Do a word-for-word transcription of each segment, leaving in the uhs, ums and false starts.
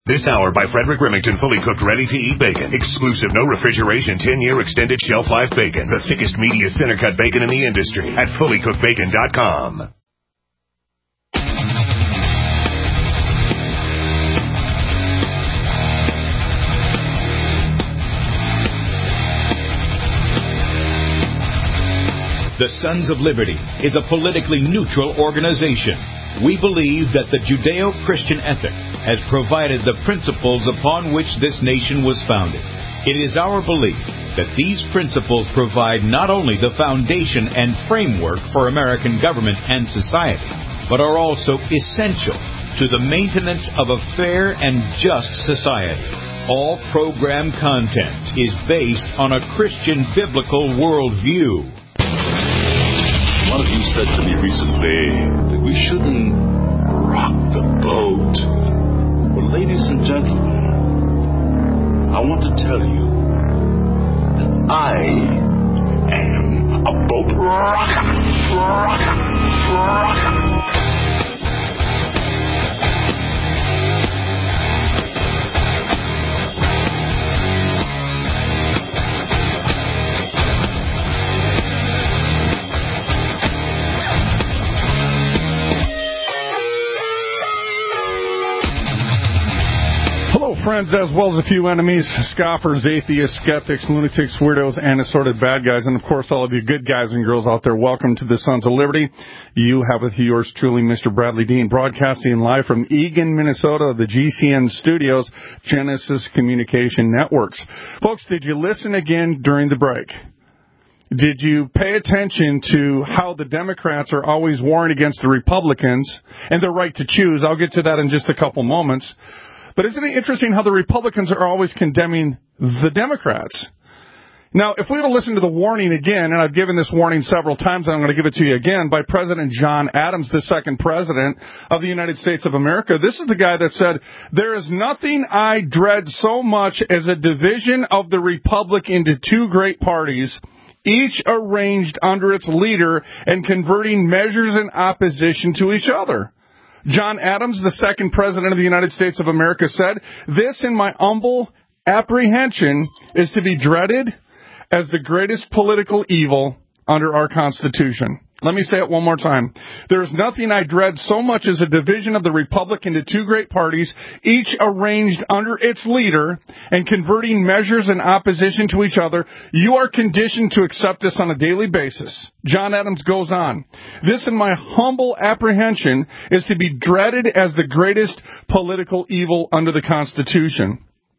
This hour by Frederick Remington, fully cooked, ready-to-eat bacon. Exclusive, no refrigeration, ten-year extended shelf life bacon. The thickest, meatiest, center-cut bacon in the industry at fully cooked bacon dot com. The Sons of Liberty is a politically neutral organization. We believe that the Judeo-Christian ethic has provided the principles upon which this nation was founded. It is our belief that these principles provide not only the foundation and framework for American government and society, but are also essential to the maintenance of a fair and just society. All program content is based on a Christian biblical worldview. One of you said to me recently that we shouldn't rock the boat. Well, ladies and gentlemen, I want to tell you that I am a boat rocker, rocker, rocker. Friends, as well as a few enemies, scoffers, atheists, skeptics, lunatics, weirdos, and assorted bad guys, and of course all of you good guys and girls out there, welcome to the Sons of Liberty. You have with you yours truly, Mister Bradley Dean, broadcasting live from Eagan, Minnesota, the G C N studios, Genesis Communication Networks. Folks, did you listen again during the break? Did you pay attention to how the Democrats are always warring against the Republicans and their right to choose? I'll get to that in just a couple moments. But isn't it interesting how the Republicans are always condemning the Democrats? Now, if we were to listen to the warning again, and I've given this warning several times, and I'm going to give it to you again, by President John Adams, the second president of the United States of America. This is the guy that said, "There is nothing I dread so much as a division of the Republic into two great parties, each arranged under its leader and converting measures in opposition to each other." John Adams, the second president of the United States of America, said, "This, in my humble apprehension, is to be dreaded as the greatest political evil under our Constitution." Let me say it one more time. "There is nothing I dread so much as a division of the Republic into two great parties, each arranged under its leader and converting measures in opposition to each other. You are conditioned to accept this on a daily basis." John Adams goes on, "This, in my humble apprehension, is to be dreaded as the greatest political evil under the Constitution."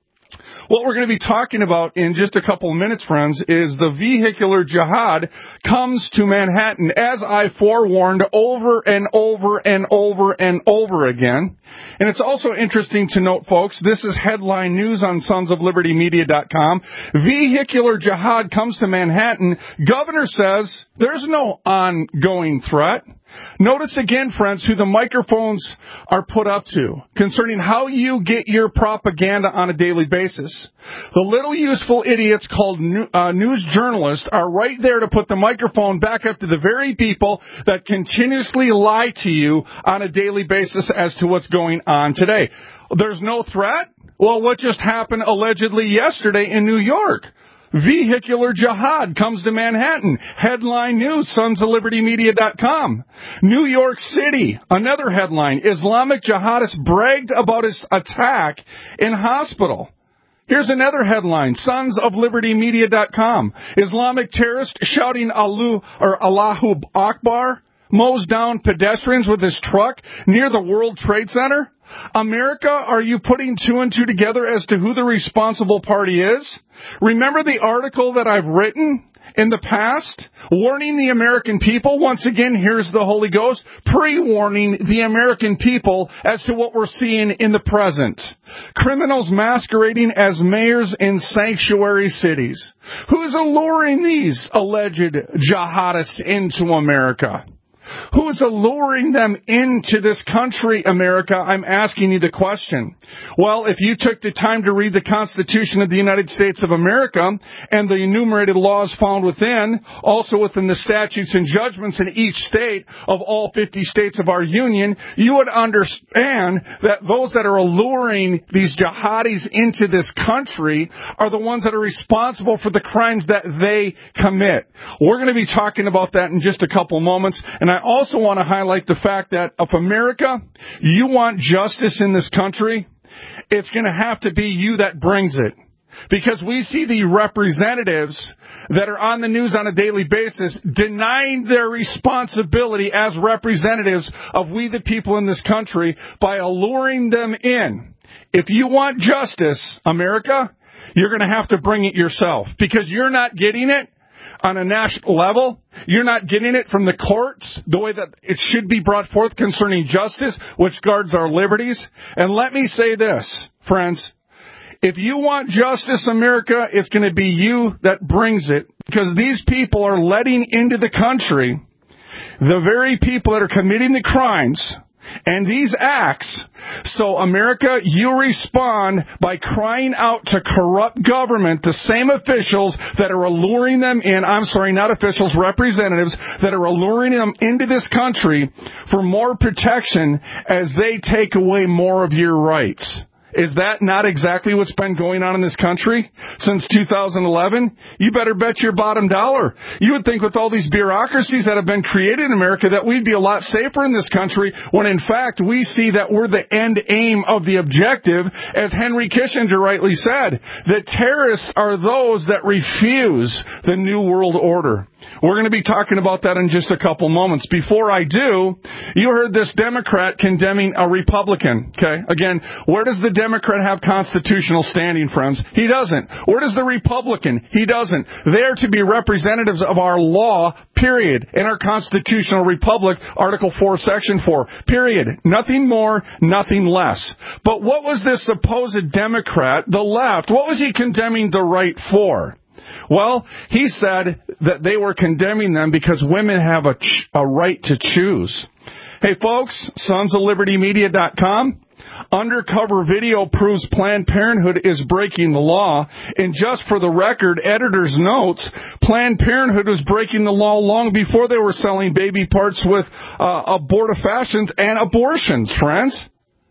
What we're going to be talking about in just a couple of minutes, friends, is the vehicular jihad comes to Manhattan, as I forewarned over and over and over and over again. And it's also interesting to note, folks, this is headline news on sons of liberty media dot com. Vehicular jihad comes to Manhattan. Governor says there's no ongoing threat. Notice again, friends, who the microphones are put up to concerning how you get your propaganda on a daily basis. The little useful idiots called new, uh, news journalists are right there to put the microphone back up to the very people that continuously lie to you on a daily basis as to what's going on today. There's no threat? Well, what just happened allegedly yesterday in New York? Vehicular jihad comes to Manhattan. Headline news, sons of liberty media dot com. New York City, another headline. Islamic jihadist bragged about his attack in hospital. Here's another headline, sons of liberty media dot com. Islamic terrorist shouting Allahu or Allahu Akbar mows down pedestrians with his truck near the World Trade Center. America, are you putting two and two together as to who the responsible party is? Remember the article that I've written in the past, warning the American people? Once again, here's the Holy Ghost, pre-warning the American people as to what we're seeing in the present. Criminals masquerading as mayors in sanctuary cities. Who's alluring these alleged jihadists into America? Who's alluring them into this country, America? I'm asking you the question. Well, if you took the time to read the Constitution of the United States of America and the enumerated laws found within, also within the statutes and judgments in each state of all fifty states of our union, you would understand that those that are alluring these jihadis into this country are the ones that are responsible for the crimes that they commit. We're going to be talking about that in just a couple moments. And I also want to highlight the fact that if America, you want justice in this country, it's going to have to be you that brings it. Because we see the representatives that are on the news on a daily basis denying their responsibility as representatives of we the people in this country by alluring them in. If you want justice, America, you're going to have to bring it yourself. Because you're not getting it on a national level. You're not getting it from the courts the way that it should be brought forth concerning justice, which guards our liberties. And let me say this, friends. If you want justice, America, it's going to be you that brings it. Because these people are letting into the country the very people that are committing the crimes and these acts. So, America, you respond by crying out to corrupt government, the same officials that are alluring them in, I'm sorry, not officials, representatives, that are alluring them into this country for more protection as they take away more of your rights. Is that not exactly what's been going on in this country since two thousand eleven? You better bet your bottom dollar. You would think with all these bureaucracies that have been created in America that we'd be a lot safer in this country, when in fact we see that we're the end aim of the objective. As Henry Kissinger rightly said, the terrorists are those that refuse the New World Order. We're going to be talking about that in just a couple moments. Before I do, you heard this Democrat condemning a Republican. Okay, again, where does the Democrat have constitutional standing, friends? He doesn't. Where does the Republican? He doesn't. They are to be representatives of our law, period, in our constitutional republic, Article four, Section four, period. Nothing more, nothing less. But what was this supposed Democrat, the left, what was he condemning the right for? Well, he said that they were condemning them because women have a, ch- a right to choose. Hey, folks, sons of liberty media dot com. Undercover video proves Planned Parenthood is breaking the law. And just for the record, editor's notes, Planned Parenthood was breaking the law long before they were selling baby parts with uh, abortifacients and abortions, friends.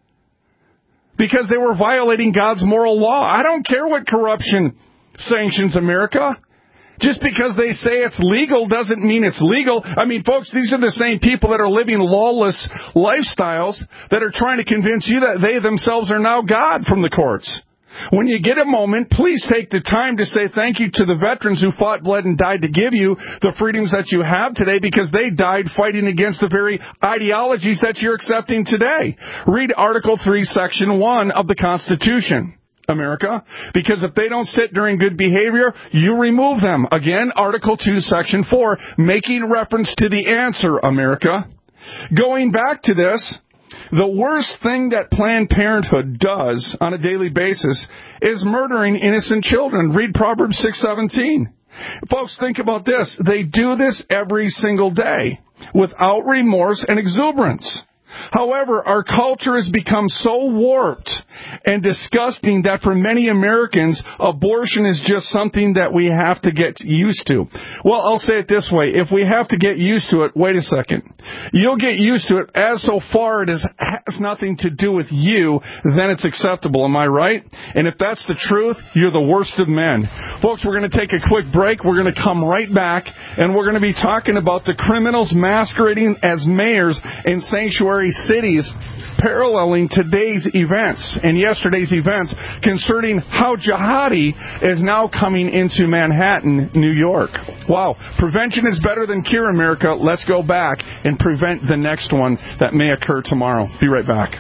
Because they were violating God's moral law. I don't care what corruption sanctions America. Just because they say it's legal doesn't mean it's legal. I mean, folks, these are the same people that are living lawless lifestyles that are trying to convince you that they themselves are now God from the courts. When you get a moment, please take the time to say thank you to the veterans who fought, bled, and died to give you the freedoms that you have today, because they died fighting against the very ideologies that you're accepting today. Read Article three, Section one of the Constitution, America, because if they don't sit during good behavior, you remove them. Again, Article two, Section four, making reference to the answer, America. Going back to this, the worst thing that Planned Parenthood does on a daily basis is murdering innocent children. Read Proverbs six seventeen. Folks, think about this. They do this every single day without remorse and exuberance. However, our culture has become so warped and disgusting that for many Americans, abortion is just something that we have to get used to. Well, I'll say it this way. If we have to get used to it, wait a second. You'll get used to it as so far it is, has nothing to do with you, then it's acceptable. Am I right? And if that's the truth, you're the worst of men. Folks, we're going to take a quick break. We're going to come right back, and we're going to be talking about the criminals masquerading as mayors in sanctuary cities, paralleling today's events and yesterday's events concerning how jihadi is now coming into Manhattan, New York. Wow. Prevention is better than cure, America. Let's go back and prevent the next one that may occur tomorrow. Be right back.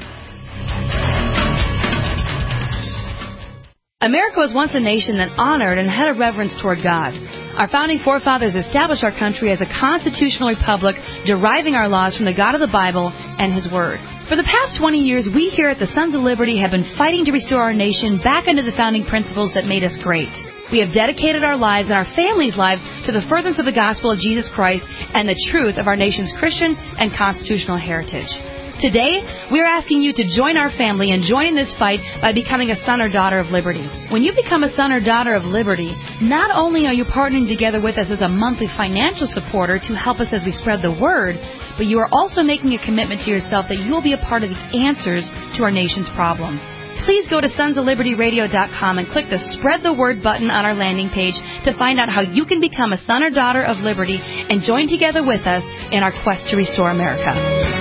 America was once a nation that honored and had a reverence toward God. Our founding forefathers established our country as a constitutional republic, deriving our laws from the God of the Bible and His Word. For the past twenty years, we here at the Sons of Liberty have been fighting to restore our nation back into the founding principles that made us great. We have dedicated our lives and our families' lives to the furtherance of the gospel of Jesus Christ and the truth of our nation's Christian and constitutional heritage. Today, we are asking you to join our family and join in this fight by becoming a son or daughter of liberty. When you become a son or daughter of liberty, not only are you partnering together with us as a monthly financial supporter to help us as we spread the word, but you are also making a commitment to yourself that you will be a part of the answers to our nation's problems. Please go to sons of liberty radio dot com and click the Spread the Word button on our landing page to find out how you can become a son or daughter of liberty and join together with us in our quest to restore America.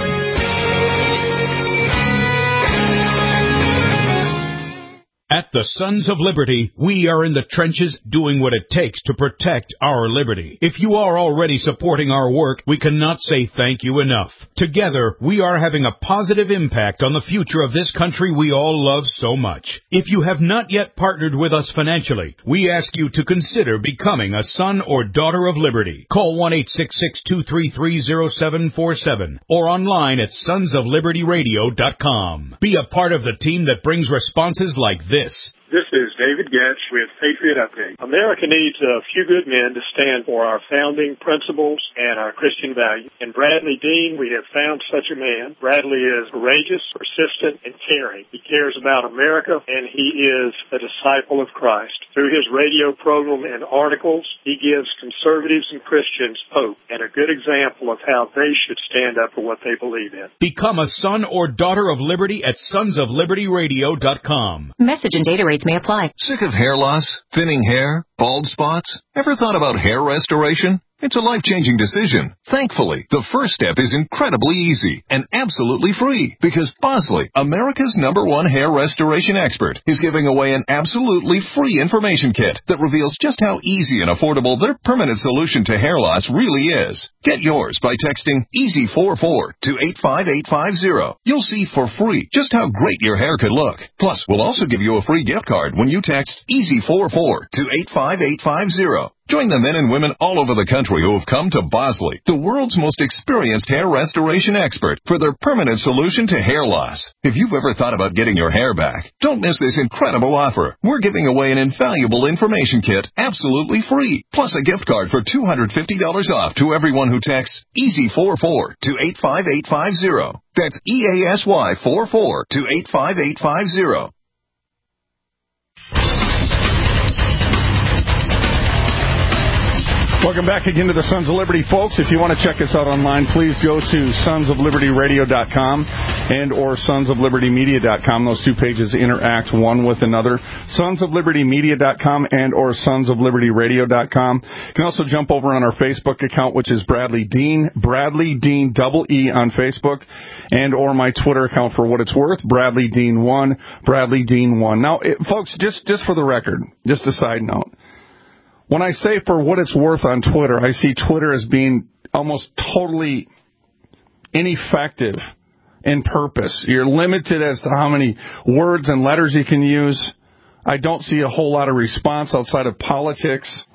At the Sons of Liberty, we are in the trenches doing what it takes to protect our liberty. If you are already supporting our work, we cannot say thank you enough. Together, we are having a positive impact on the future of this country we all love so much. If you have not yet partnered with us financially, we ask you to consider becoming a son or daughter of liberty. Call one eight six six, two three three, zero seven four seven or online at sons of liberty radio dot com. Be a part of the team that brings responses like this. This. This is David Getz with Patriot Update. America needs a few good men to stand for our founding principles and our Christian values. In Bradley Dean, we have found such a man. Bradley is courageous, persistent, and caring. He cares about America, and he is a disciple of Christ. Through his radio program and articles, he gives conservatives and Christians hope and a good example of how they should stand up for what they believe in. Become a son or daughter of liberty at sons of liberty radio dot com. Message and data rates may apply. Sick of hair loss, thinning hair, bald spots? Ever thought about hair restoration? It's a life-changing decision. Thankfully, the first step is incredibly easy and absolutely free because Bosley, America's number one hair restoration expert, is giving away an absolutely free information kit that reveals just how easy and affordable their permanent solution to hair loss really is. Get yours by texting easy four four to eight five eight five zero. You'll see for free just how great your hair could look. Plus, we'll also give you a free gift card when you text easy four four to eight five eight five zero. Join the men and women all over the country who have come to Bosley, the world's most experienced hair restoration expert, for their permanent solution to hair loss. If you've ever thought about getting your hair back, don't miss this incredible offer. We're giving away an invaluable information kit absolutely free, plus a gift card for two hundred fifty dollars off to everyone who texts easy four four to eight five eight five zero. That's E A S Y four four to eight five eight five zero. Welcome back again to the Sons of Liberty, folks. If you want to check us out online, please go to sons of liberty radio dot com and or sons of liberty media dot com. Those two pages interact one with another. sons of liberty media dot com and or sons of liberty radio dot com. You can also jump over on our Facebook account, which is Bradley Dean, Bradley Dean double E on Facebook, and or my Twitter account for what it's worth, Bradley Dean one, Bradley Dean one. Now, it, folks, just, just for the record, just a side note. When I say for what it's worth on Twitter, I see Twitter as being almost totally ineffective in purpose. You're limited as to how many words and letters you can use. I don't see a whole lot of response outside of politics.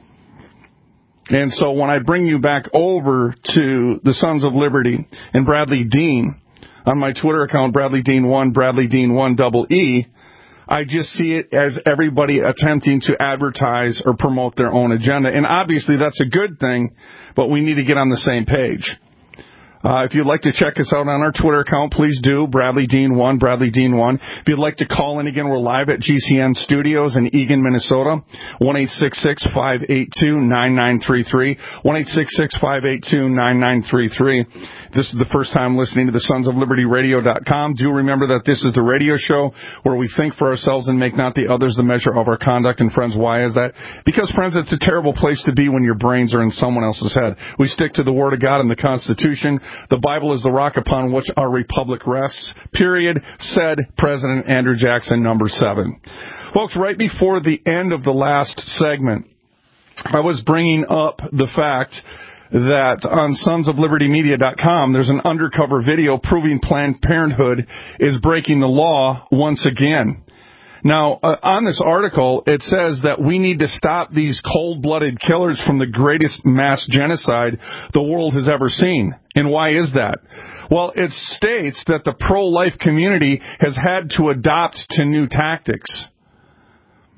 And so when I bring you back over to the Sons of Liberty and Bradley Dean on my Twitter account, Bradley Dean one, Bradley Dean one double E, I just see it as everybody attempting to advertise or promote their own agenda. And obviously that's a good thing, but we need to get on the same page. Uh, if you'd like to check us out on our Twitter account, please do, Bradley Dean one, Bradley Dean one. If you'd like to call in again, we're live at G C N Studios in Eagan, Minnesota, one eight six six, five eight two, nine nine three three, one eight six six, five eight two, nine nine three three. If this is the first time listening to the sons of liberty radio dot com, do remember that this is the radio show where we think for ourselves and make not the others the measure of our conduct. And friends, why is that? Because, friends, it's a terrible place to be when your brains are in someone else's head. We stick to the Word of God and the Constitution. The Bible is the rock upon which our republic rests, period, said President Andrew Jackson, number seven. Folks, right before the end of the last segment, I was bringing up the fact that on sons of liberty media dot com, there's an undercover video proving Planned Parenthood is breaking the law once again. Now, uh, on this article, it says that we need to stop these cold-blooded killers from the greatest mass genocide the world has ever seen. And why is that? Well, it states that the pro-life community has had to adopt to new tactics.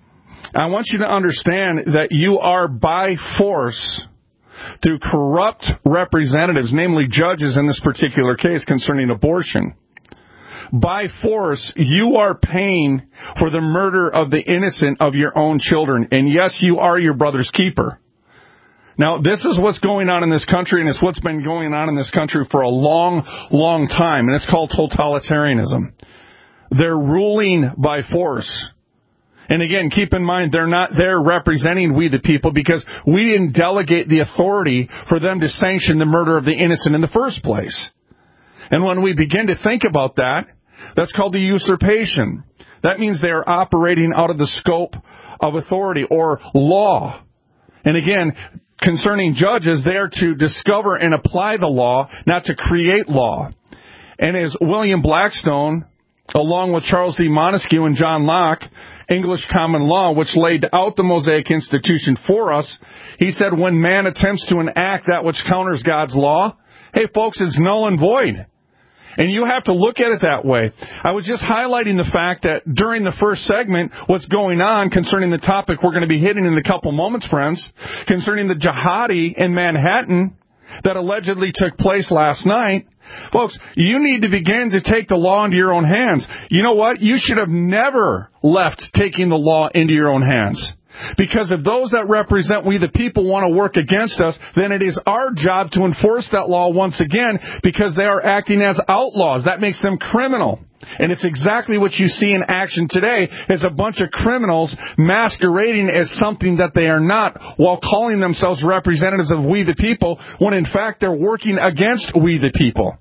I want you to understand that you are by force, through corrupt representatives, namely judges in this particular case concerning abortion, by force, you are paying for the murder of the innocent of your own children. And yes, you are your brother's keeper. Now, this is what's going on in this country, and it's what's been going on in this country for a long, long time, and it's called totalitarianism. They're ruling by force. And again, keep in mind, they're not there representing we the people because we didn't delegate the authority for them to sanction the murder of the innocent in the first place. And when we begin to think about that, that's called the usurpation. That means they are operating out of the scope of authority or law. And again, concerning judges, they are to discover and apply the law, not to create law. And as William Blackstone, along with Charles D. Montesquieu and John Locke, English common law, which laid out the Mosaic Institution for us, he said when man attempts to enact that which counters God's law, hey folks, it's null and void. And you have to look at it that way. I was just highlighting the fact that during the first segment, what's going on concerning the topic we're going to be hitting in a couple moments, friends, concerning the jihadi in Manhattan that allegedly took place last night. Folks, you need to begin to take the law into your own hands. You know what? You should have never left taking the law into your own hands. Because if those that represent we the people want to work against us, then it is our job to enforce that law once again because they are acting as outlaws. That makes them criminal. And it's exactly what you see in action today is a bunch of criminals masquerading as something that they are not while calling themselves representatives of we the people when in fact they're working against we the people.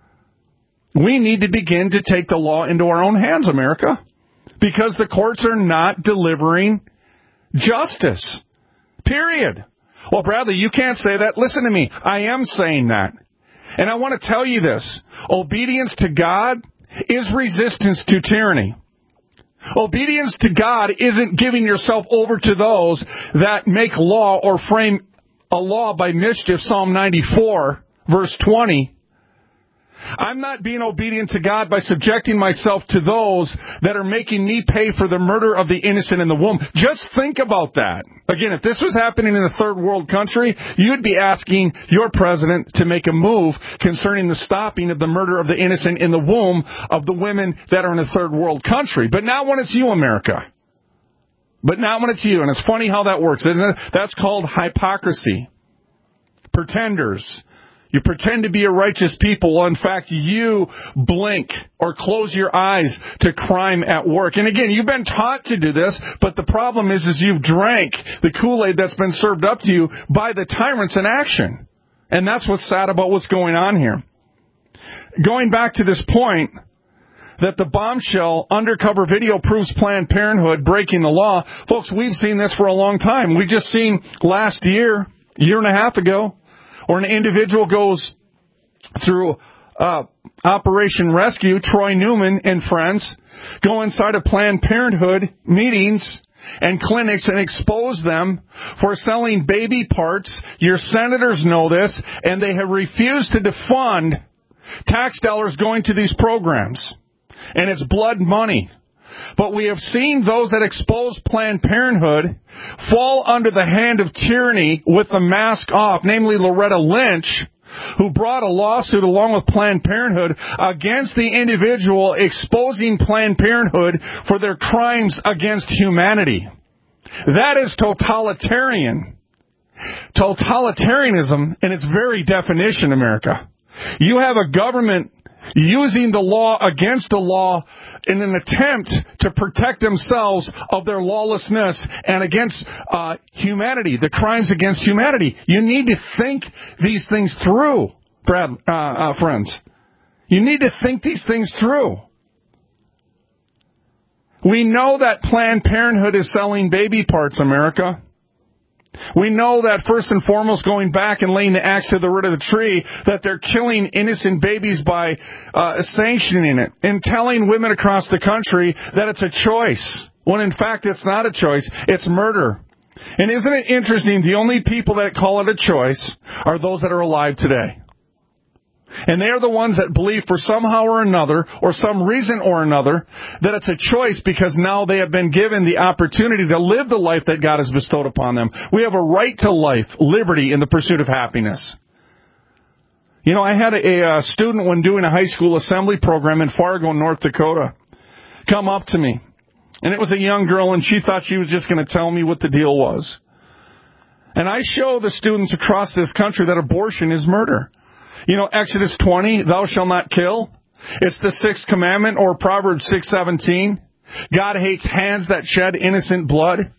We need to begin to take the law into our own hands, America, because the courts are not delivering justice. Period. Well, Bradley, you can't say that. Listen to me. I am saying that. And I want to tell you this. Obedience to God is resistance to tyranny. Obedience to God isn't giving yourself over to those that make law or frame a law by mischief. Psalm ninety-four, verse twenty. I'm not being obedient to God by subjecting myself to those that are making me pay for the murder of the innocent in the womb. Just think about that. Again, if this was happening in a third world country, you'd be asking your president to make a move concerning the stopping of the murder of the innocent in the womb of the women that are in a third world country. But not when it's you, America. But not when it's you. And it's funny how that works, isn't it? That's called hypocrisy. Pretenders. You pretend to be a righteous people. Well, in fact, you blink or close your eyes to crime at work. And again, you've been taught to do this, but the problem is, is you've drank the Kool-Aid that's been served up to you by the tyrants in action. And that's what's sad about what's going on here. Going back to this point, that the bombshell undercover video proves Planned Parenthood breaking the law. Folks, we've seen this for a long time. We just seen last year, year and a half ago, or an individual goes through uh, Operation Rescue, Troy Newman and friends, go inside of Planned Parenthood meetings and clinics and expose them for selling baby parts. Your senators know this, and they have refused to defund tax dollars going to these programs. And it's blood money. But we have seen those that expose Planned Parenthood fall under the hand of tyranny with the mask off, namely Loretta Lynch, who brought a lawsuit along with Planned Parenthood against the individual exposing Planned Parenthood for their crimes against humanity. That is totalitarian. Totalitarianism in its very definition, America. You have a government using the law against the law in an attempt to protect themselves of their lawlessness and against uh, humanity, the crimes against humanity. You need to think these things through, Brad, uh, uh, friends. You need to think these things through. We know that Planned Parenthood is selling baby parts, America. We know that first and foremost, going back and laying the axe to the root of the tree, that they're killing innocent babies by uh, sanctioning it and telling women across the country that it's a choice, when in fact it's not a choice, it's murder. And isn't it interesting, the only people that call it a choice are those that are alive today. And they are the ones that believe for somehow or another, or some reason or another, that it's a choice because now they have been given the opportunity to live the life that God has bestowed upon them. We have a right to life, liberty, and the pursuit of happiness. You know, I had a, a student when doing a high school assembly program in Fargo, North Dakota, come up to me. And it was a young girl, and she thought she was just going to tell me what the deal was. And I show the students across this country that abortion is murder. You know, Exodus twenty, thou shalt not kill. It's the sixth commandment, or Proverbs six seventeen. God hates hands that shed innocent blood.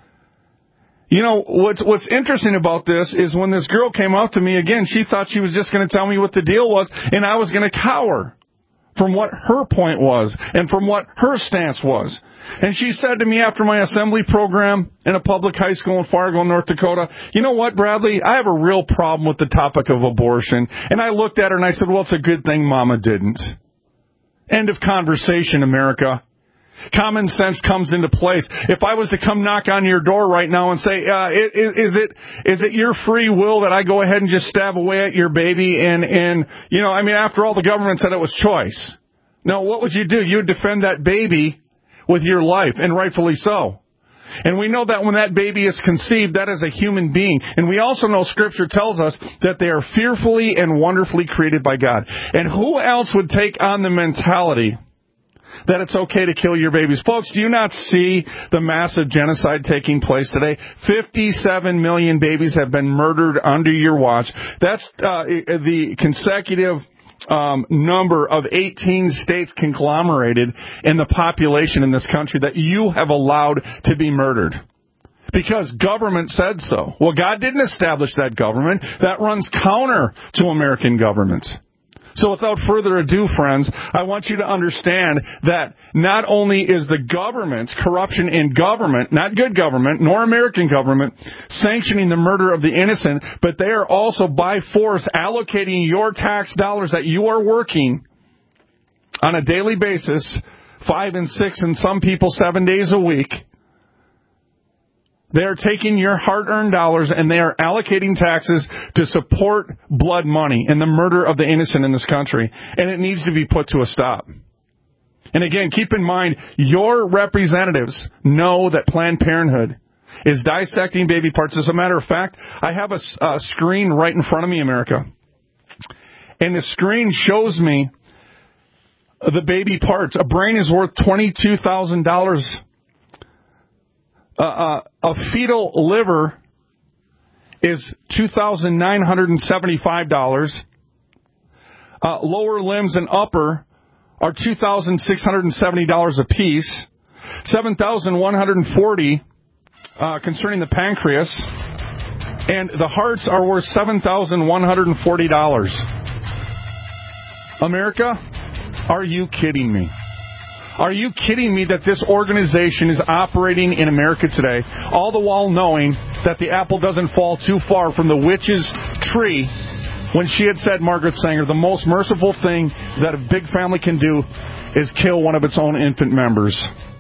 You know, what's, what's interesting about this is when this girl came out to me again, she thought she was just going to tell me what the deal was, and I was going to cower from what her point was and from what her stance was. And she said to me after my assembly program in a public high school in Fargo, North Dakota, you know what, Bradley, I have a real problem with the topic of abortion. And I looked at her and I said, well, it's a good thing Mama didn't. End of conversation, America. Common sense comes into place. If I was to come knock on your door right now and say, uh, is, is it is it your free will that I go ahead and just stab away at your baby? And, and you know, I mean, after all, the government said it was choice. No, what would you do? You would defend that baby with your life, and rightfully so. And we know that when that baby is conceived, that is a human being. And we also know Scripture tells us that they are fearfully and wonderfully created by God. And who else would take on the mentality that it's okay to kill your babies? Folks, do you not see the massive genocide taking place today? fifty-seven million babies have been murdered under your watch. That's uh, the consecutive um, number of eighteen states conglomerated in the population in this country that you have allowed to be murdered. Because government said so. Well, God didn't establish that government. That runs counter to American governments. So without further ado, friends, I want you to understand that not only is the government's corruption in government, not good government, nor American government, sanctioning the murder of the innocent, but they are also by force allocating your tax dollars that you are working on a daily basis, five and six and some people seven days a week. They are taking your hard-earned dollars and they are allocating taxes to support blood money and the murder of the innocent in this country. And it needs to be put to a stop. And again, keep in mind, your representatives know that Planned Parenthood is dissecting baby parts. As a matter of fact, I have a, a screen right in front of me, America. And the screen shows me the baby parts. A brain is worth twenty-two thousand dollars. Uh, uh, a fetal liver is two thousand nine hundred seventy-five dollars. Uh, lower limbs and upper are two thousand six hundred seventy dollars a piece. seven thousand one hundred forty dollars uh, concerning the pancreas. And the hearts are worth seven thousand one hundred forty dollars. America, are you kidding me? Are you kidding me that this organization is operating in America today, all the while knowing that the apple doesn't fall too far from the witch's tree when she had said, Margaret Sanger, the most merciful thing that a big family can do is kill one of its own infant members.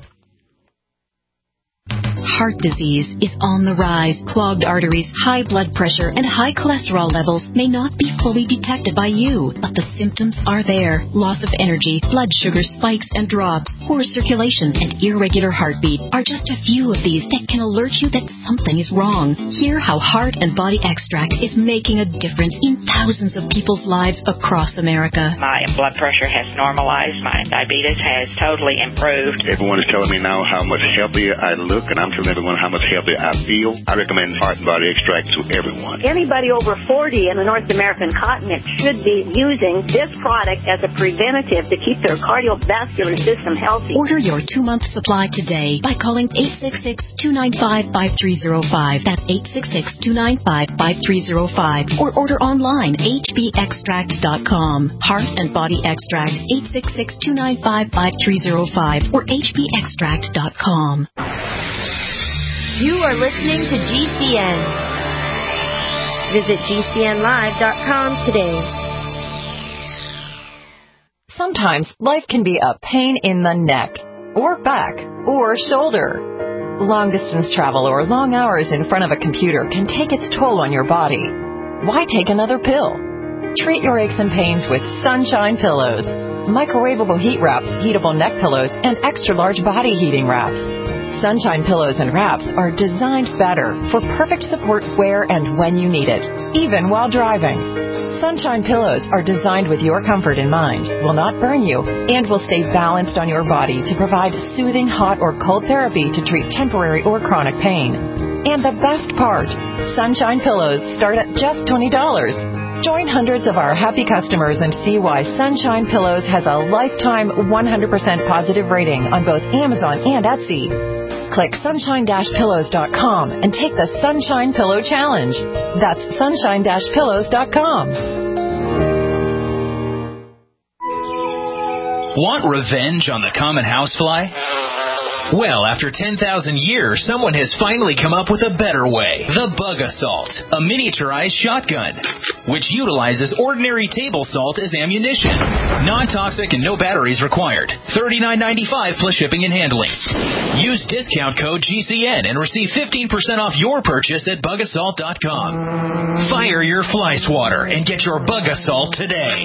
Heart disease is on the rise. Clogged arteries, high blood pressure, and high cholesterol levels may not be fully detected by you, but the symptoms are there. Loss of energy, blood sugar spikes and drops, poor circulation, and irregular heartbeat are just a few of these that can alert you that something is wrong. Hear how Heart and Body Extract is making a difference in thousands of people's lives across America. My blood pressure has normalized. My diabetes has totally improved. Everyone is telling me now how much healthier I look, and I'm telling everyone how much healthier I feel. I recommend Heart and Body Extract to everyone. Anybody over forty in the North American continent should be using this product as a preventative to keep their cardiovascular system healthy. Order your two-month supply today by calling eight six six, two nine five, five three zero five. That's eight six six, two nine five, five three zero five. Or order online, h b extract dot com. Heart and Body Extract, eight six six, two nine five, five three zero five or h b extract dot com. You are listening to G C N. Visit g c n live dot com today. Sometimes life can be a pain in the neck, or back, or shoulder. Long-distance travel or long hours in front of a computer can take its toll on your body. Why take another pill? Treat your aches and pains with Sunshine Pillows. Microwavable heat wraps, heatable neck pillows, and extra-large body heating wraps. Sunshine Pillows and wraps are designed better for perfect support where and when you need it, even while driving. Sunshine Pillows are designed with your comfort in mind, will not burn you, and will stay balanced on your body to provide soothing hot or cold therapy to treat temporary or chronic pain. And the best part, Sunshine Pillows start at just twenty dollars. Join hundreds of our happy customers and see why Sunshine Pillows has a lifetime one hundred percent positive rating on both Amazon and Etsy. Click sunshine dash pillows dot com and take the Sunshine Pillow Challenge. That's sunshine dash pillows dot com. Want revenge on the common housefly? Well, after ten thousand years, someone has finally come up with a better way. The Bug Assault, a miniaturized shotgun, which utilizes ordinary table salt as ammunition. Non-toxic and no batteries required. thirty-nine ninety-five plus shipping and handling. Use discount code G C N and receive fifteen percent off your purchase at bug assault dot com. Fire your fly swatter and get your Bug Assault today.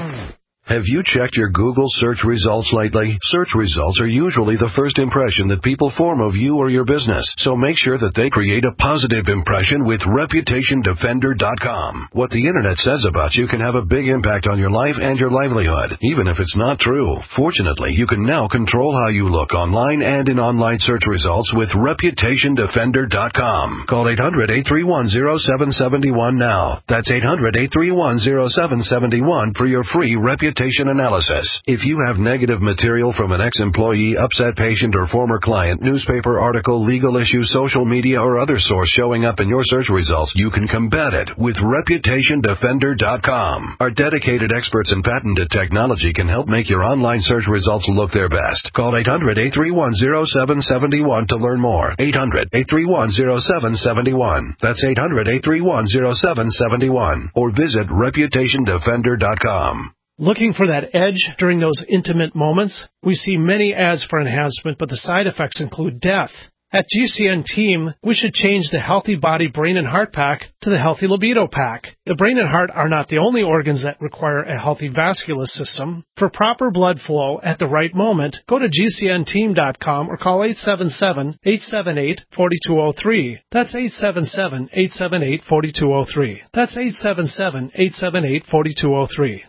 Have you checked your Google search results lately? Search results are usually the first impression that people form of you or your business, so make sure that they create a positive impression with reputation defender dot com. What the Internet says about you can have a big impact on your life and your livelihood, even if it's not true. Fortunately, you can now control how you look online and in online search results with reputation defender dot com. Call eight hundred, eight three one, zero seven seven one now. That's eight hundred, eight three one, zero seven seven one for your free reputation analysis. If you have negative material from an ex-employee, upset patient, or former client, newspaper article, legal issue, social media, or other source showing up in your search results, you can combat it with reputation defender dot com. Our dedicated experts in patented technology can help make your online search results look their best. Call eight hundred, eight three one, zero seven seven one to learn more. eight hundred, eight three one, zero seven seven one. That's eight hundred, eight three one, zero seven seven one. Or visit reputation defender dot com. Looking for that edge during those intimate moments? We see many ads for enhancement, but the side effects include death. At G C N Team, we should change the Healthy Body, Brain, and Heart Pack to the Healthy Libido Pack. The brain and heart are not the only organs that require a healthy vascular system. For proper blood flow at the right moment, go to G C N team dot com or call eight seven seven, eight seven eight, four two zero three. That's eight seven seven, eight seven eight, four two zero three. That's eight seven seven, eight seven eight, four two zero three.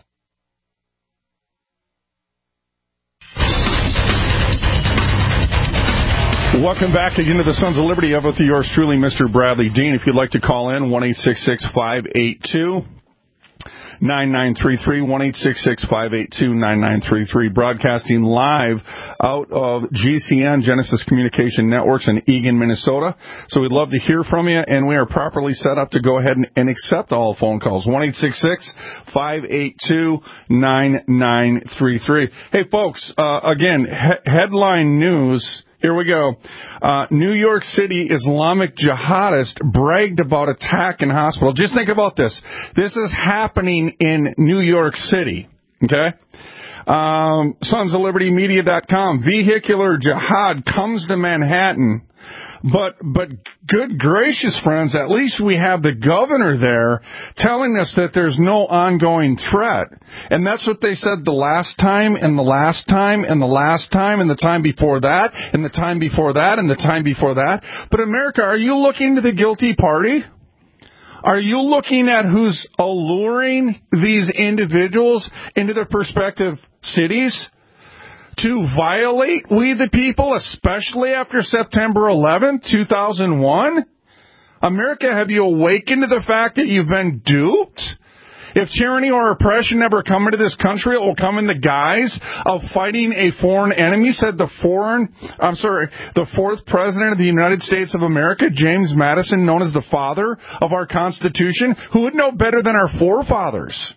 Welcome back again to the Sons of Liberty. Of with yours truly, Mister Bradley Dean. If you'd like to call in, one eight six six, five eight two, nine nine three three, one eight six six, five eight two, nine nine three three. Broadcasting live out of G C N, Genesis Communication Networks in Eagan, Minnesota. So we'd love to hear from you, and we are properly set up to go ahead and, and accept all phone calls. one eight six six, five eight two, nine nine three three. Hey, folks, uh, again, he- headline news. Here we go. Uh, New York City Islamic jihadist bragged about attack in hospital. Just think about this. This is happening in New York City. Okay? Um, Sons of Liberty Media dot com. Vehicular jihad comes to Manhattan. But, but good gracious, friends, at least we have the governor there telling us that there's no ongoing threat. And that's what they said the last time, and the last time, and the last time, and the time before that, and the time before that, and the time before that. But America, are you looking to the guilty party? Are you looking at who's alluring these individuals into their prospective cities to violate we the people, especially after September eleventh, two thousand one? America, have you awakened to the fact that you've been duped? If tyranny or oppression never come into this country, it will come in the guise of fighting a foreign enemy, said the foreign, I'm sorry, the fourth president of the United States of America, James Madison, known as the father of our Constitution. Who would know better than our forefathers?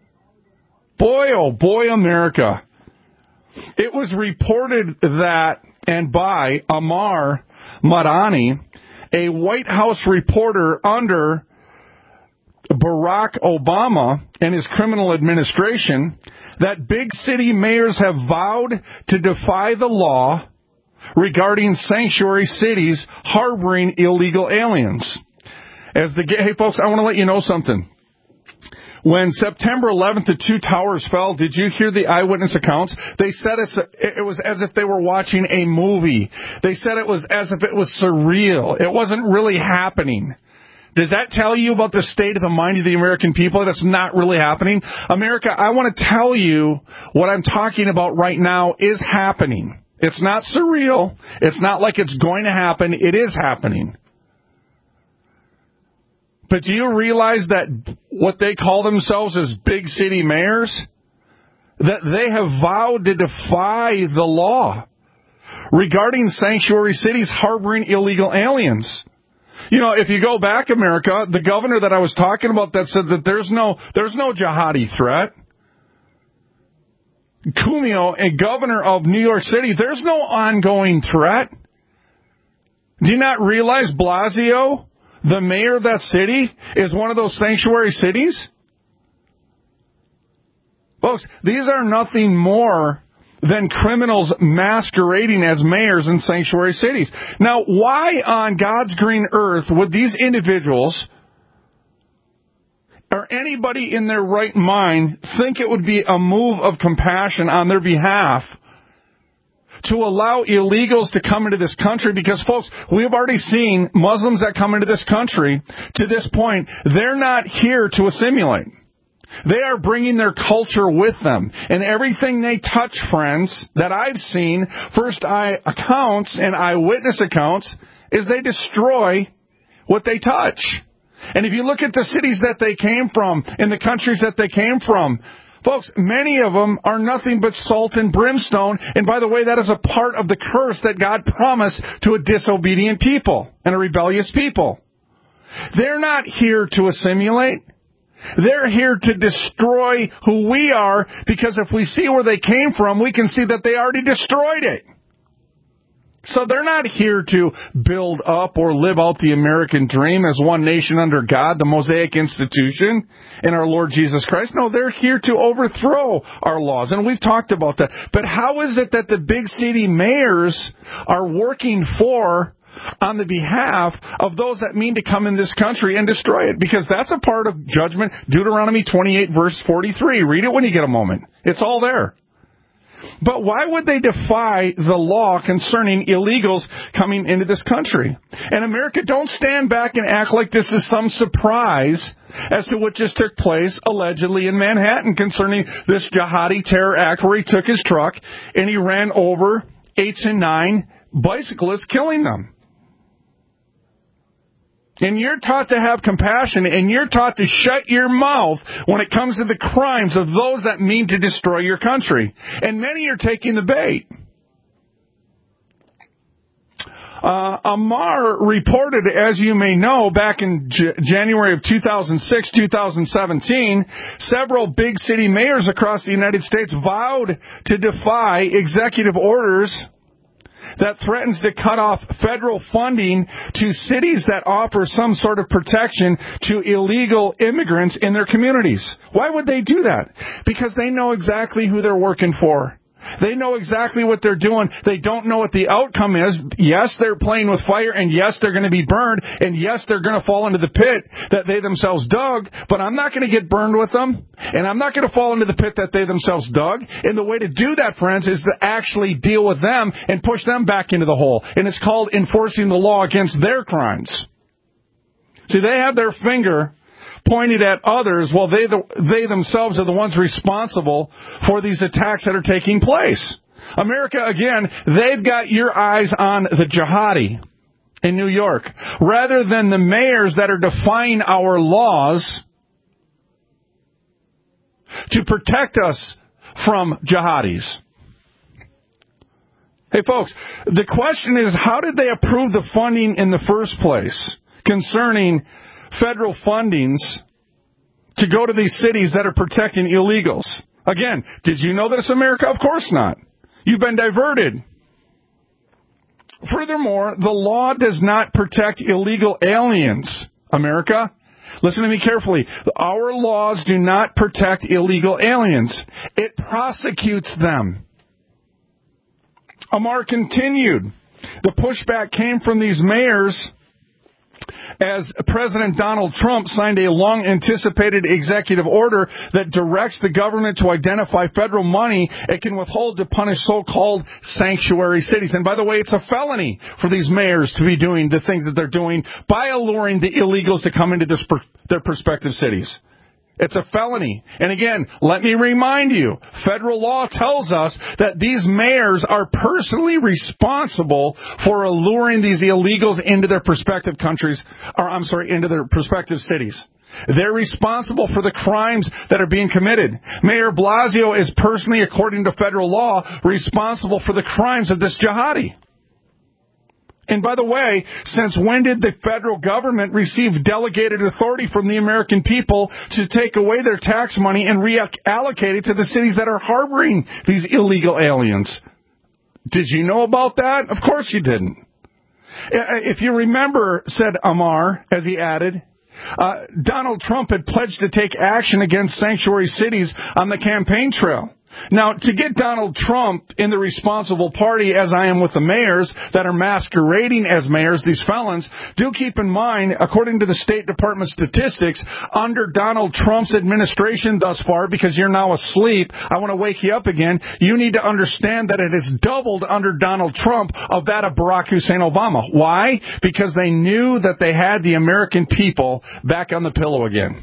Boy, oh boy, America. It was reported that, and by Amar Madani, a White House reporter under Barack Obama and his criminal administration, that big city mayors have vowed to defy the law regarding sanctuary cities harboring illegal aliens. As the hey folks, I want to let you know something. When September eleventh, the two towers fell, did you hear the eyewitness accounts? They said it was as if they were watching a movie. They said it was as if it was surreal. It wasn't really happening. Does that tell you about the state of the mind of the American people, that it's not really happening? America, I want to tell you what I'm talking about right now is happening. It's not surreal. It's not like it's going to happen. It is happening. But do you realize that what they call themselves as big city mayors, that they have vowed to defy the law regarding sanctuary cities harboring illegal aliens? You know, if you go back, America, the governor that I was talking about that said that there's no there's no jihadi threat. Cuomo, a governor of New York City, there's no ongoing threat. Do you not realize Blasio, the mayor of that city, is one of those sanctuary cities? Folks, these are nothing more than criminals masquerading as mayors in sanctuary cities. Now, why on God's green earth would these individuals or anybody in their right mind think it would be a move of compassion on their behalf to allow illegals to come into this country? Because, folks, we have already seen Muslims that come into this country, to this point, they're not here to assimilate. They are bringing their culture with them. And everything they touch, friends, that I've seen, first eye accounts and eyewitness accounts, is they destroy what they touch. And if you look at the cities that they came from, and the countries that they came from, folks, many of them are nothing but salt and brimstone. And by the way, that is a part of the curse that God promised to a disobedient people and a rebellious people. They're not here to assimilate. They're here to destroy who we are, because if we see where they came from, we can see that they already destroyed it. So they're not here to build up or live out the American dream as one nation under God, the Mosaic institution, and our Lord Jesus Christ. No, they're here to overthrow our laws, and we've talked about that. But how is it that the big city mayors are working for on the behalf of those that mean to come in this country and destroy it? Because that's a part of judgment. Deuteronomy twenty-eight, verse forty-three. Read it when you get a moment. It's all there. But why would they defy the law concerning illegals coming into this country? And America, don't stand back and act like this is some surprise as to what just took place allegedly in Manhattan concerning this jihadi terror act, where he took his truck and he ran over eight to nine bicyclists, killing them. And you're taught to have compassion, and you're taught to shut your mouth when it comes to the crimes of those that mean to destroy your country. And many are taking the bait. Uh, Amar reported, as you may know, back in J- January of two thousand six, two thousand seventeen, several big city mayors across the United States vowed to defy executive orders that threatens to cut off federal funding to cities that offer some sort of protection to illegal immigrants in their communities. Why would they do that? Because they know exactly who they're working for. They know exactly what they're doing. They don't know what the outcome is. Yes, they're playing with fire, and yes, they're going to be burned, and yes, they're going to fall into the pit that they themselves dug, but I'm not going to get burned with them, and I'm not going to fall into the pit that they themselves dug. And the way to do that, friends, is to actually deal with them and push them back into the hole. And it's called enforcing the law against their crimes. See, they have their finger pointed at others, while they the, they themselves are the ones responsible for these attacks that are taking place. America, again, they've got your eyes on the jihadi in New York, rather than the mayors that are defying our laws to protect us from jihadis. Hey, folks, the question is, how did they approve the funding in the first place concerning federal fundings to go to these cities that are protecting illegals? Again, did you know that it's America? Of course not. You've been diverted. Furthermore, the law does not protect illegal aliens, America. Listen to me carefully. Our laws do not protect illegal aliens. It prosecutes them. Amar continued. The pushback came from these mayors as President Donald Trump signed a long-anticipated executive order that directs the government to identify federal money it can withhold to punish so-called sanctuary cities. And by the way, it's a felony for these mayors to be doing the things that they're doing by alluring the illegals to come into this per- their prospective cities. It's a felony. And again, let me remind you, federal law tells us that these mayors are personally responsible for alluring these illegals into their prospective countries, or I'm sorry, into their prospective cities. They're responsible for the crimes that are being committed. Mayor Blasio is personally, according to federal law, responsible for the crimes of this jihadi. And by the way, since when did the federal government receive delegated authority from the American people to take away their tax money and reallocate it to the cities that are harboring these illegal aliens? Did you know about that? Of course you didn't. If you remember, said Amar, as he added, uh, Donald Trump had pledged to take action against sanctuary cities on the campaign trail. Now, to get Donald Trump in the responsible party, as I am with the mayors that are masquerading as mayors, these felons, do keep in mind, according to the State Department statistics, under Donald Trump's administration thus far, because you're now asleep, I want to wake you up again, you need to understand that it has doubled under Donald Trump of that of Barack Hussein Obama. Why? Because they knew that they had the American people back on the pillow again.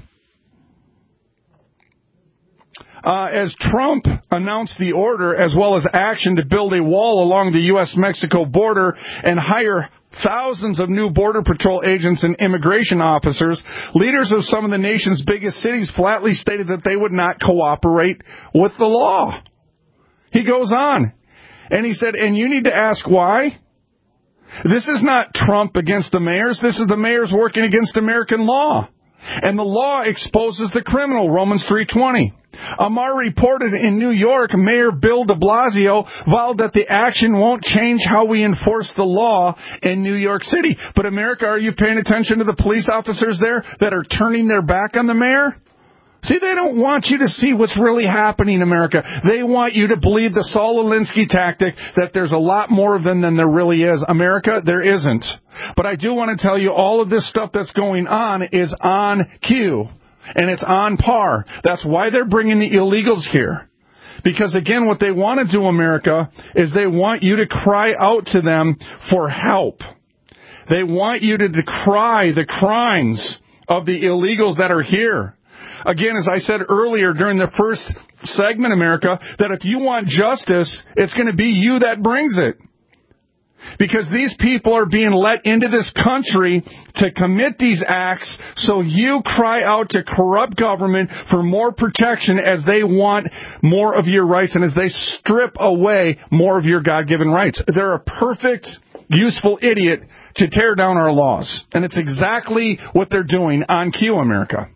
Uh, as Trump announced the order, as well as action to build a wall along the U S Mexico border and hire thousands of new Border Patrol agents and immigration officers, leaders of some of the nation's biggest cities flatly stated that they would not cooperate with the law. He goes on, and he said, and you need to ask why? This is not Trump against the mayors. This is the mayors working against American law. And the law exposes the criminal, Romans three twenty. Amar reported in New York, Mayor Bill de Blasio vowed that the action won't change how we enforce the law in New York City. But America, are you paying attention to the police officers there that are turning their back on the mayor? See, they don't want you to see what's really happening in America. They want you to believe the Saul Alinsky tactic that there's a lot more of them than there really is. America, there isn't. But I do want to tell you all of this stuff that's going on is on cue. And it's on par. That's why they're bringing the illegals here. Because, again, what they want to do, America, is they want you to cry out to them for help. They want you to decry the crimes of the illegals that are here. Again, as I said earlier during the first segment, America, that if you want justice, it's going to be you that brings it. Because these people are being let into this country to commit these acts, so you cry out to corrupt government for more protection as they want more of your rights and as they strip away more of your God-given rights. They're a perfect, useful idiot to tear down our laws. And it's exactly what they're doing on cue, America.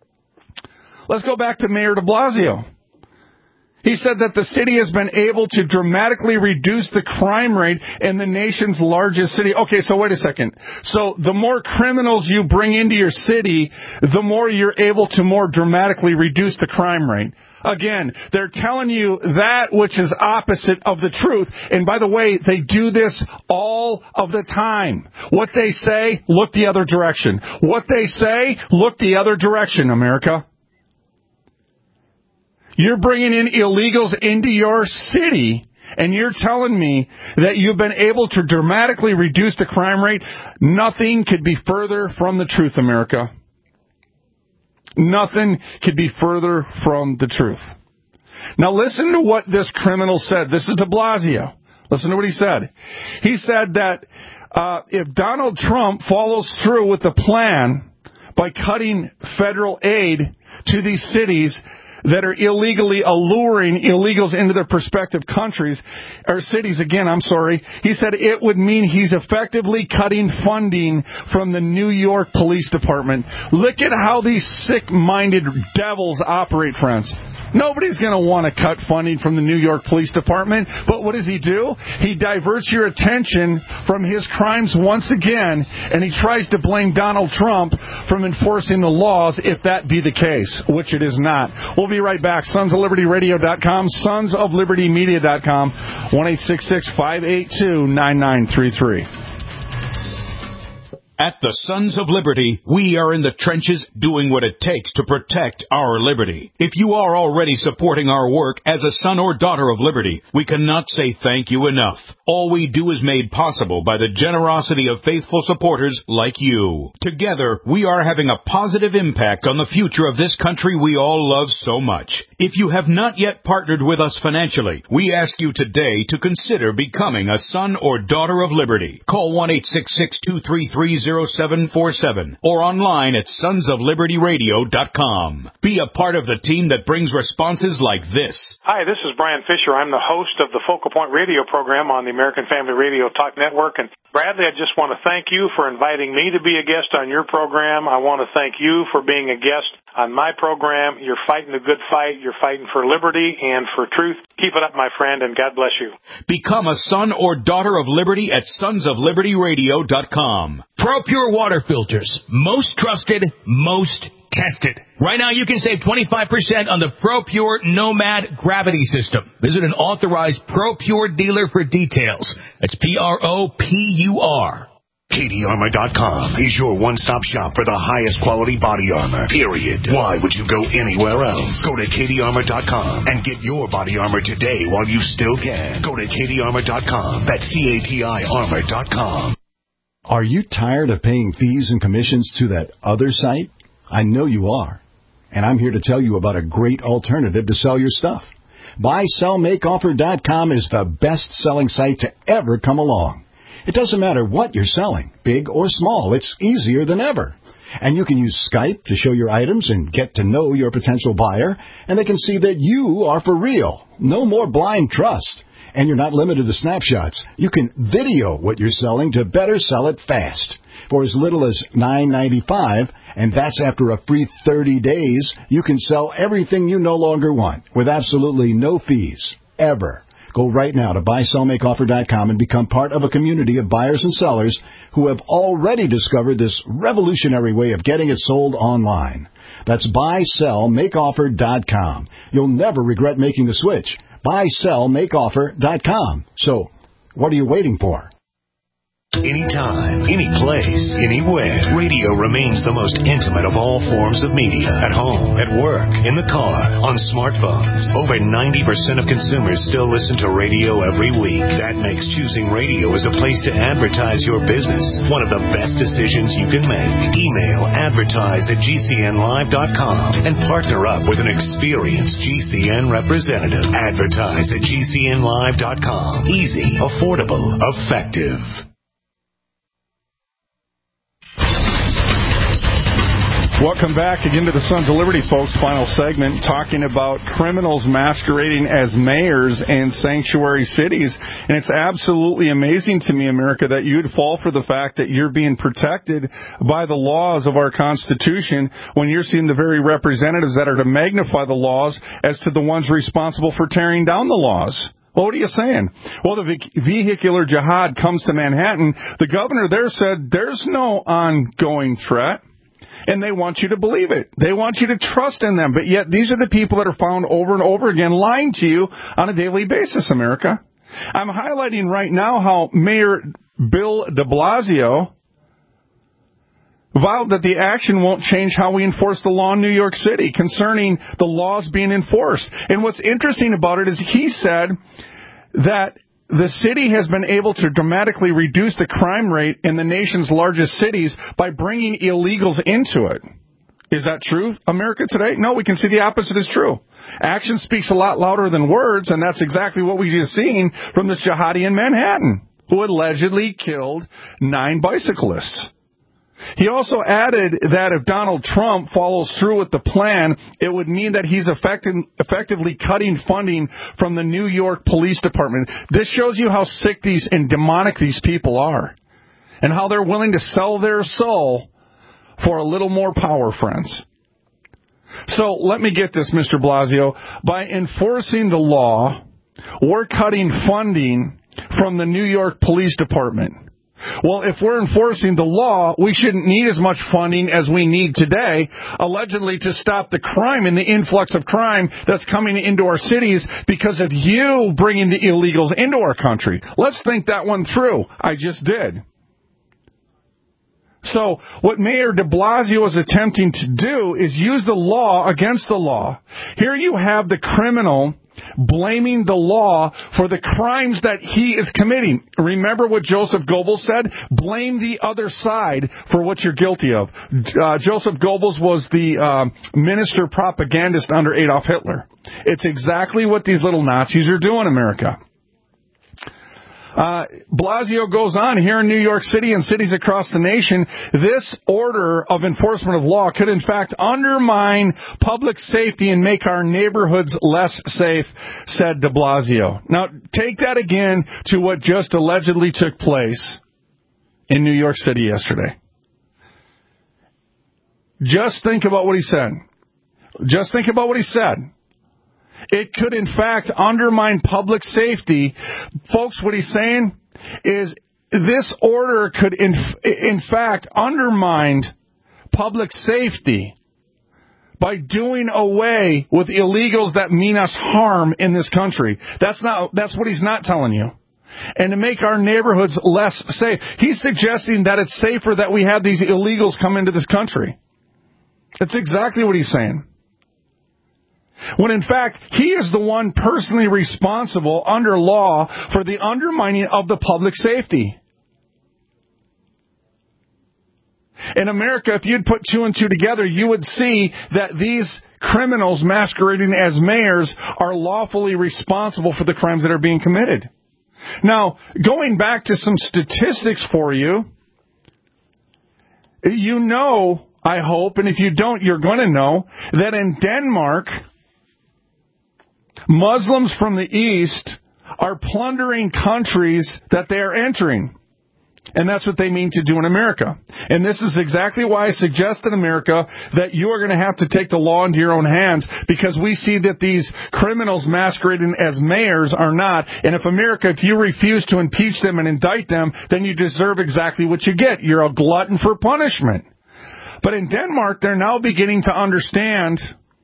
Let's go back to Mayor de Blasio. He said that the city has been able to dramatically reduce the crime rate in the nation's largest city. Okay, so wait a second. So the more criminals you bring into your city, the more you're able to more dramatically reduce the crime rate. Again, they're telling you that which is opposite of the truth. And by the way, they do this all of the time. What they say, look the other direction. What they say, look the other direction, America. You're bringing in illegals into your city, and you're telling me that you've been able to dramatically reduce the crime rate. Nothing could be further from the truth, America. Nothing could be further from the truth. Now listen to what this criminal said. This is de Blasio. Listen to what he said. He said that uh, if Donald Trump follows through with the plan by cutting federal aid to these cities that are illegally alluring illegals into their prospective countries, or cities again, I'm sorry. He said it would mean he's effectively cutting funding from the New York Police Department. Look at how these sick-minded devils operate, friends. Nobody's going to want to cut funding from the New York Police Department, but what does he do? He diverts your attention from his crimes once again, and he tries to blame Donald Trump from enforcing the laws, if that be the case, which it is not. We'll be right back. Sons of Liberty Radio dot com, Sons of Liberty Media dot com, one eight six six, five eight two, nine nine three three. At the Sons of Liberty, we are in the trenches doing what it takes to protect our liberty. If you are already supporting our work as a son or daughter of liberty, we cannot say thank you enough. All we do is made possible by the generosity of faithful supporters like you. Together, we are having a positive impact on the future of this country we all love so much. If you have not yet partnered with us financially, we ask you today to consider becoming a son or daughter of liberty. Call one eight six six, two three three, zero seven four seven or online at sons of liberty radio dot com. Be a part of the team that brings responses like this. Hi, this is Brian Fisher. I'm the host of the Focal Point radio program on the American Family Radio Talk Network. And Bradley, I just want to thank you for inviting me to be a guest on your program. I want to thank you for being a guest on my program. You're fighting a good fight. You're fighting for liberty and for truth. Keep it up, my friend, and God bless you. Become a son or daughter of liberty at sons of liberty radio dot com. ProPure water filters. Most trusted, most tested. Right now you can save twenty-five percent on the ProPure Nomad Gravity System. Visit an authorized ProPure dealer for details. That's P R O P U R. Katie Armor dot com is your one-stop shop for the highest quality body armor, period. Why would you go anywhere else? Go to Katie Armor dot com and get your body armor today while you still can. Go to Katie Armor dot com. That's C A T I Armor dot com. Are you tired of paying fees and commissions to that other site? I know you are. And I'm here to tell you about a great alternative to sell your stuff. Buy Sell Make Offer dot com is the best-selling site to ever come along. It doesn't matter what you're selling, big or small. It's easier than ever. And you can use Skype to show your items and get to know your potential buyer, and they can see that you are for real. No more blind trust. And you're not limited to snapshots. You can video what you're selling to better sell it fast. For as little as nine ninety-five, and that's after a free thirty days, you can sell everything you no longer want with absolutely no fees, ever. Go right now to Buy Sell Make Offer dot com and become part of a community of buyers and sellers who have already discovered this revolutionary way of getting it sold online. That's Buy Sell Make Offer dot com. You'll never regret making the switch. Buy Sell Make Offer dot com. So, what are you waiting for? Anytime, any place, anywhere, radio remains the most intimate of all forms of media. At home, at work, in the car, on smartphones. Over ninety percent of consumers still listen to radio every week. That makes choosing radio as a place to advertise your business one of the best decisions you can make. Email advertise at G C N live dot com and partner up with an experienced G C N representative. Advertise at G C N live dot com. Easy, affordable, effective. Welcome back again to the Sons of Liberty, folks. Final segment, talking about criminals masquerading as mayors in sanctuary cities. And it's absolutely amazing to me, America, that you'd fall for the fact that you're being protected by the laws of our Constitution when you're seeing the very representatives that are to magnify the laws as to the ones responsible for tearing down the laws. Well, what are you saying? Well, the vehicular jihad comes to Manhattan. The governor there said there's no ongoing threat. And they want you to believe it. They want you to trust in them. But yet these are the people that are found over and over again lying to you on a daily basis, America. I'm highlighting right now how Mayor Bill de Blasio vowed that the action won't change how we enforce the law in New York City concerning the laws being enforced. And what's interesting about it is he said that the city has been able to dramatically reduce the crime rate in the nation's largest cities by bringing illegals into it. Is that true, America today? No, we can see the opposite is true. Action speaks a lot louder than words, and that's exactly what we just seen from this jihadi in Manhattan, who allegedly killed nine bicyclists. He also added that if Donald Trump follows through with the plan, it would mean that he's effective, effectively cutting funding from the New York Police Department. This shows you how sick these and demonic these people are, and how they're willing to sell their soul for a little more power, friends. So let me get this, Mister Blasio. By enforcing the law, we're cutting funding from the New York Police Department. Well, if we're enforcing the law, we shouldn't need as much funding as we need today, allegedly to stop the crime and the influx of crime that's coming into our cities because of you bringing the illegals into our country. Let's think that one through. I just did. So what Mayor de Blasio is attempting to do is use the law against the law. Here you have the criminal blaming the law for the crimes that he is committing. Remember what Joseph Goebbels said? Blame the other side for what you're guilty of. Uh, Joseph Goebbels was the uh, minister propagandist under Adolf Hitler. It's exactly what these little Nazis are doing in America. Uh, Blasio goes on, here in New York City and cities across the nation, this order of enforcement of law could in fact undermine public safety and make our neighborhoods less safe, said de Blasio. Now, take that again to what just allegedly took place in New York City yesterday. Just think about what he said. Just think about what he said. It could, in fact, undermine public safety. Folks, what he's saying is this order could, in, in fact, undermine public safety by doing away with illegals that mean us harm in this country. That's not, that's what he's not telling you. And to make our neighborhoods less safe. He's suggesting that it's safer that we have these illegals come into this country. That's exactly what he's saying. When in fact, he is the one personally responsible under law for the undermining of the public safety. In America, if you'd put two and two together, you would see that these criminals masquerading as mayors are lawfully responsible for the crimes that are being committed. Now, going back to some statistics for you, you know, I hope, and if you don't, you're going to know, that in Denmark, Muslims from the East are plundering countries that they are entering. And that's what they mean to do in America. And this is exactly why I suggest in America that you are going to have to take the law into your own hands, because we see that these criminals masquerading as mayors are not. And if America, if you refuse to impeach them and indict them, then you deserve exactly what you get. You're a glutton for punishment. But in Denmark, they're now beginning to understand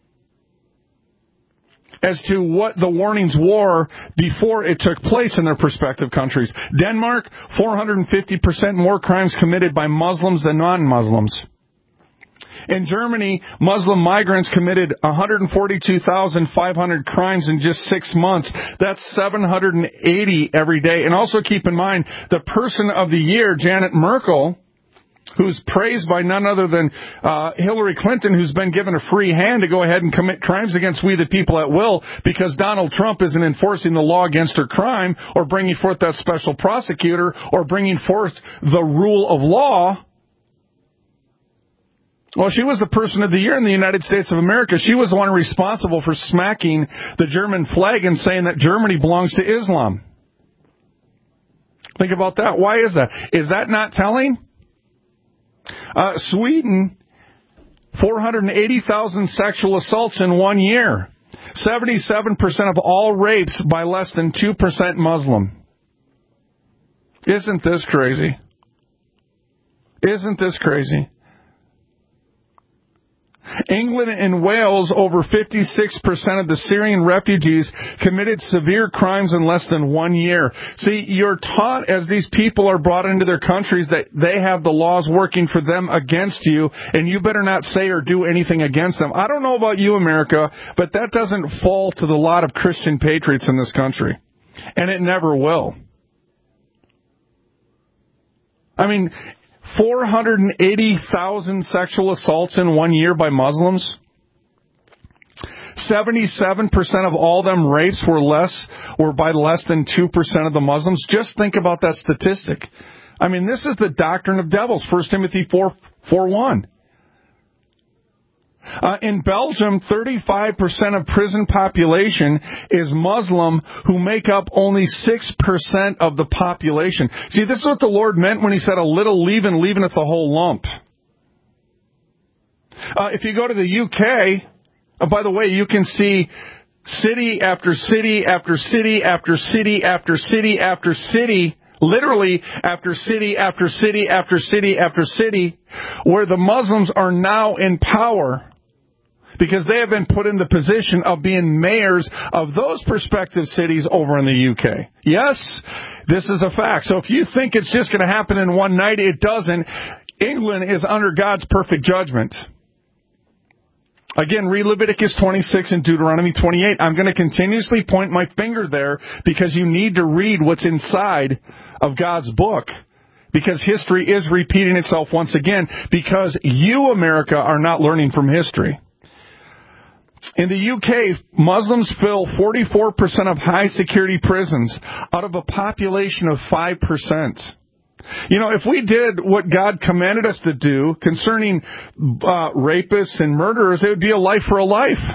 as to what the warnings were before it took place in their respective countries. Denmark, four hundred fifty percent more crimes committed by Muslims than non-Muslims. In Germany, Muslim migrants committed one hundred forty-two thousand five hundred crimes in just six months. That's seven hundred eighty every day. And also keep in mind, the person of the year, Janet Merkel, who's praised by none other than uh, Hillary Clinton, who's been given a free hand to go ahead and commit crimes against we the people at will because Donald Trump isn't enforcing the law against her crime or bringing forth that special prosecutor or bringing forth the rule of law. Well, she was the person of the year in the United States of America. She was the one responsible for smacking the German flag and saying that Germany belongs to Islam. Think about that. Why is that? Is that not telling? Uh, Sweden, four hundred eighty thousand sexual assaults in one year. seventy-seven percent of all rapes by less than two percent Muslim. Isn't this crazy? Isn't this crazy? England and Wales, over fifty-six percent of the Syrian refugees committed severe crimes in less than one year. See, you're taught as these people are brought into their countries that they have the laws working for them against you, and you better not say or do anything against them. I don't know about you, America, but that doesn't fall to the lot of Christian patriots in this country. And it never will. I mean, four hundred eighty thousand sexual assaults in one year by Muslims. seventy-seven percent of all them rapes were less, were by less than two percent of the Muslims. Just think about that statistic. I mean, this is the doctrine of devils, First Timothy four one. Uh, in Belgium, thirty-five percent of prison population is Muslim, who make up only six percent of the population. See, this is what the Lord meant when he said, a little leaven leaveneth the whole lump. Uh, if you go to the U K, uh, by the way, you can see city after city after city after city after city after city, literally after city after city after city after city, where the Muslims are now in power, because they have been put in the position of being mayors of those prospective cities over in the U K. Yes, this is a fact. So if you think it's just going to happen in one night, it doesn't. England is under God's perfect judgment. Again, read Leviticus twenty-six and Deuteronomy twenty-eight. I'm going to continuously point my finger there because you need to read what's inside of God's book. Because history is repeating itself once again. Because you, America, are not learning from history. In the U K, Muslims fill forty-four percent of high-security prisons out of a population of five percent. You know, if we did what God commanded us to do concerning uh, rapists and murderers, it would be a life for a life.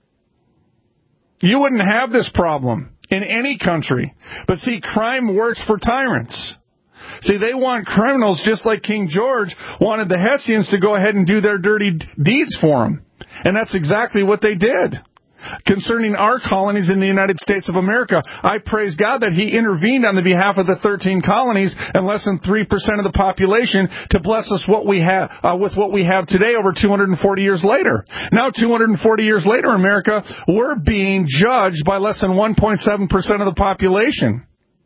You wouldn't have this problem in any country. But see, crime works for tyrants. See, they want criminals just like King George wanted the Hessians to go ahead and do their dirty deeds for him. And that's exactly what they did. Concerning our colonies in the United States of America, I praise God that He intervened on the behalf of the thirteen colonies and less than three percent of the population to bless us what we have uh, with what we have today over two hundred forty years later. Now, two hundred forty years later, America, we're being judged by less than one point seven percent of the population.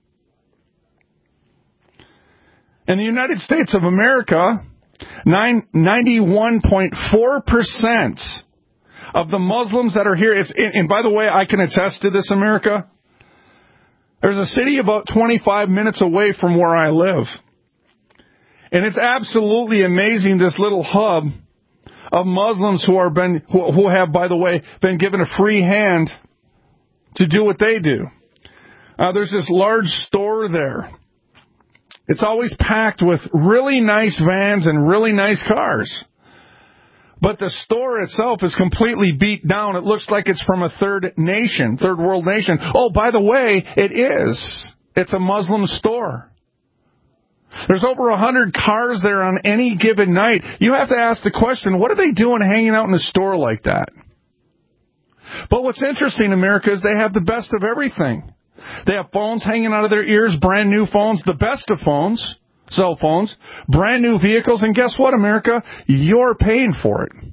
In the United States of America, ninety-one point four percent of the Muslims that are here, it's, and by the way, I can attest to this, America. There's a city about twenty-five minutes away from where I live. And it's absolutely amazing, this little hub of Muslims who are been, who, who have, by the way, been given a free hand to do what they do. Uh, there's this large store there. It's always packed with really nice vans and really nice cars. But the store itself is completely beat down. It looks like it's from a third nation, third world nation. Oh, by the way, it is. It's a Muslim store. There's over a hundred cars there on any given night. You have to ask the question, what are they doing hanging out in a store like that? But what's interesting, America, is they have the best of everything. They have phones hanging out of their ears, brand new phones, the best of phones. Cell phones, brand new vehicles, and guess what, America? You're paying for it.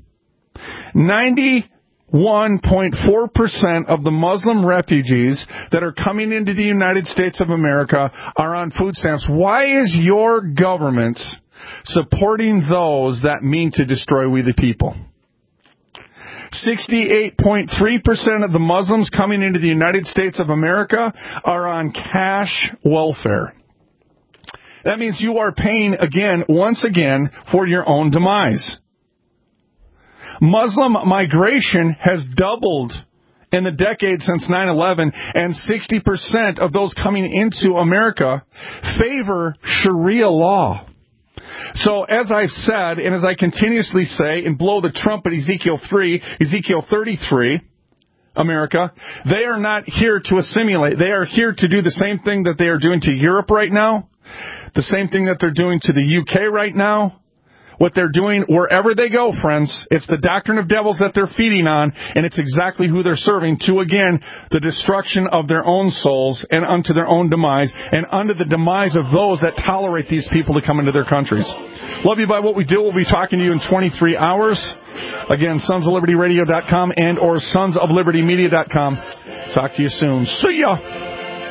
ninety-one point four percent of the Muslim refugees that are coming into the United States of America are on food stamps. Why is your government supporting those that mean to destroy we the people? sixty-eight point three percent of the Muslims coming into the United States of America are on cash welfare. That means you are paying, again, once again, for your own demise. Muslim migration has doubled in the decade since nine eleven, and sixty percent of those coming into America favor Sharia law. So, as I've said, and as I continuously say, and blow the trumpet, Ezekiel three, Ezekiel thirty-three, America, they are not here to assimilate. They are here to do the same thing that they are doing to Europe right now. The same thing that they're doing to the U K right now. What they're doing wherever they go, friends, it's the doctrine of devils that they're feeding on, and it's exactly who they're serving to, again, the destruction of their own souls and unto their own demise and unto the demise of those that tolerate these people to come into their countries. Love you by what we do. We'll be talking to you in twenty-three hours. Again, sons of liberty radio dot com and or sons of liberty media dot com. Talk to you soon. See ya!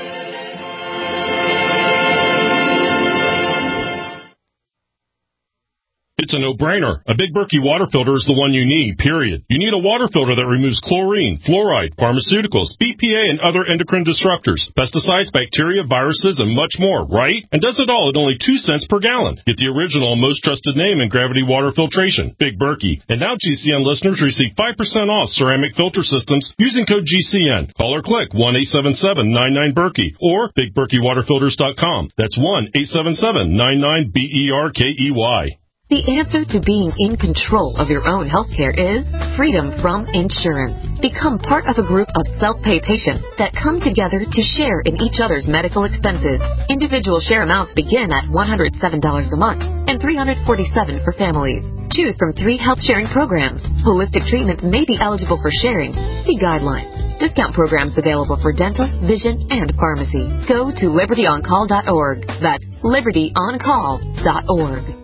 It's a no-brainer. A Big Berkey water filter is the one you need, period. You need a water filter that removes chlorine, fluoride, pharmaceuticals, B P A, and other endocrine disruptors, pesticides, bacteria, viruses, and much more, right? And does it all at only two cents per gallon. Get the original and most trusted name in gravity water filtration, Big Berkey. And now G C N listeners receive five percent off ceramic filter systems using code G C N. Call or click one eight seven seven nine nine Berkey or big berkey water filters dot com. That's one eight seven seven nine nine B E R K E Y. The answer to being in control of your own healthcare is freedom from insurance. Become part of a group of self-pay patients that come together to share in each other's medical expenses. Individual share amounts begin at one hundred seven dollars a month and three hundred forty-seven dollars for families. Choose from three health sharing programs. Holistic treatments may be eligible for sharing. See guidelines. Discount programs available for dental, vision, and pharmacy. Go to liberty on call dot org. That's liberty on call dot org.